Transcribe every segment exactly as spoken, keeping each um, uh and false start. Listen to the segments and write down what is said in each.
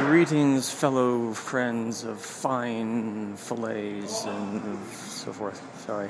Greetings, fellow friends of fine fillets and so forth. Sorry.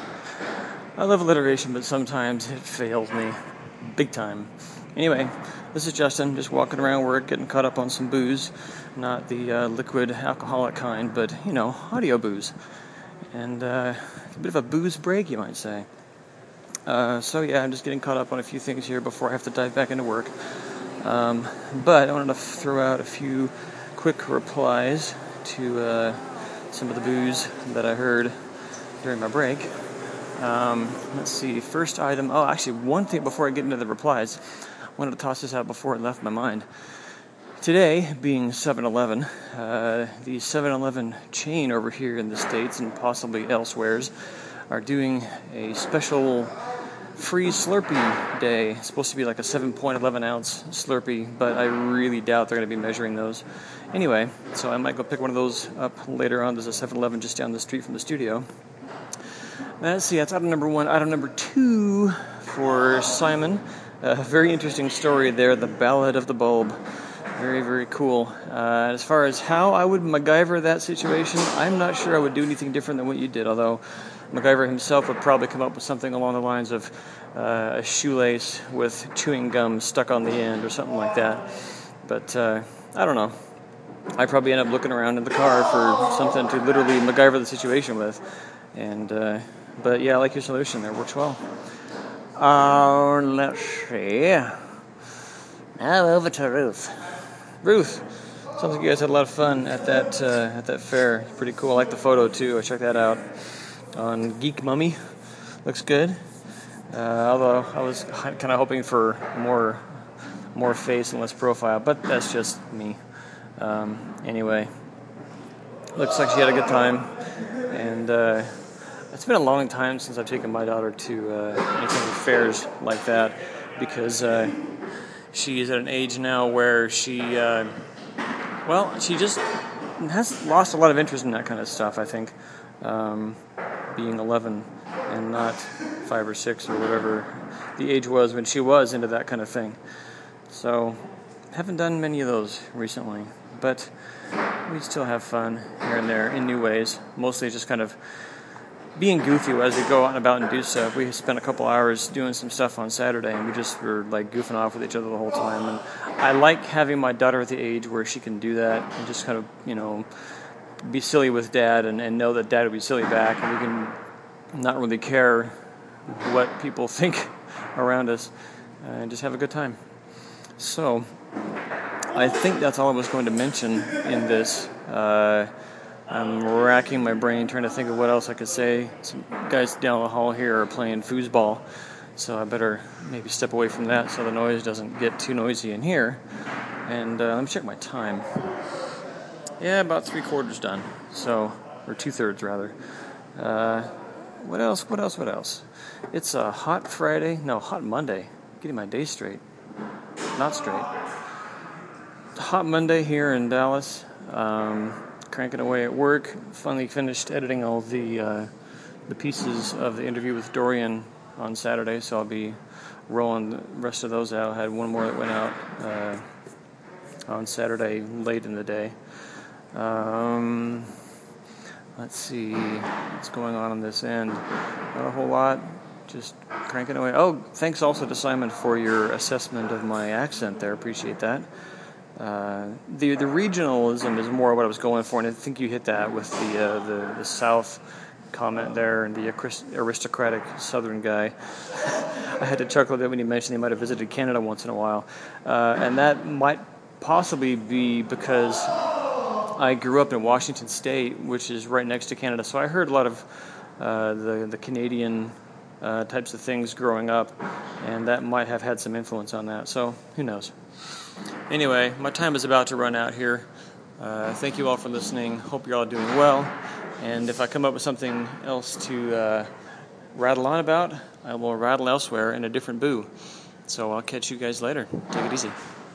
I love alliteration, but sometimes it fails me big time. Anyway, this is Justin, just walking around work, getting caught up on some booze. Not the uh, liquid alcoholic kind, but, you know, audio booze. And uh, a bit of a booze break, you might say. Uh, so yeah, I'm just getting caught up on a few things here before I have to dive back into work. Um, but I wanted to throw out a few quick replies to uh, some of the booze that I heard during my break. Um, let's see, first item, oh, actually, one thing before I get into the replies, I wanted to toss this out before it left my mind. Today, being seven eleven, uh, the seven eleven chain over here in the States and possibly elsewheres are doing a special free Slurpee day. It's supposed to be like a seven point one one ounce Slurpee, but I really doubt they're going to be measuring those. Anyway, so I might go pick one of those up later on. There's a seven eleven just down the street from the studio. Let's see, that's item number one. Item number two for Simon. A very interesting story there, the Ballad of the Bulb. Very, very cool. Uh, as far as how I would MacGyver that situation, I'm not sure I would do anything different than what you did, although MacGyver himself would probably come up with something along the lines of uh, a shoelace with chewing gum stuck on the end or something like that. But uh, I don't know. I'd probably end up looking around in the car for something to literally MacGyver the situation with. And uh, but yeah, I like your solution there. Works well. Uh, let's see. Now over to Ruth. Ruth, sounds like you guys had a lot of fun at that uh, at that fair. Pretty cool. I like the photo too. I checked that out on Geek Mummy. Looks good. Uh, although I was kind of hoping for more more face and less profile, but that's just me. Um, anyway, looks like she had a good time, and uh, it's been a long time since I've taken my daughter to uh, any kind of fairs like that because. Uh, She is at an age now where she, uh, well, she just has lost a lot of interest in that kind of stuff, I think, um, being eleven and not five or six or whatever the age was when she was into that kind of thing. So, haven't done many of those recently, but we still have fun here and there in new ways, mostly just kind of being goofy as we go out and about and do stuff. We spent a couple hours doing some stuff on Saturday, and we just were like goofing off with each other the whole time. And I like having my daughter at the age where she can do that and just kind of, you know, be silly with Dad and, and know that Dad will be silly back, and we can not really care what people think around us and just have a good time. So I think that's all I was going to mention in this. Uh, I'm racking my brain trying to think of what else I could say. Some guys down the hall here are playing foosball, so I better maybe step away from that so the noise doesn't get too noisy in here. And uh, let me check my time. Yeah, about three quarters done. So, or two thirds rather. Uh, what else? What else? What else? It's a hot Friday. No, hot Monday. Getting my day straight. Not straight. Hot Monday here in Dallas. Um... Cranking away at work. Finally finished editing all the uh, the pieces of the interview with Dorian on Saturday, so I'll be rolling the rest of those out. I had one more that went out uh, on Saturday late in the day. Um, let's see what's going on on this end. Not a whole lot. Just cranking away. Oh, thanks also to Simon for your assessment of my accent there. Appreciate that. Uh, the the regionalism is more what I was going for, and I think you hit that with the uh, the, the South comment there and the aristocratic Southern guy. I had to chuckle a bit when he mentioned he might have visited Canada once in a while, uh, and that might possibly be because I grew up in Washington State, which is right next to Canada, so I heard a lot of uh, the the Canadian uh, types of things growing up, and that might have had some influence on that. So who knows? Anyway, my time is about to run out here. Uh, thank you all for listening. Hope you're all doing well. And if I come up with something else to uh, rattle on about, I will rattle elsewhere in a different boo. So I'll catch you guys later. Take it easy.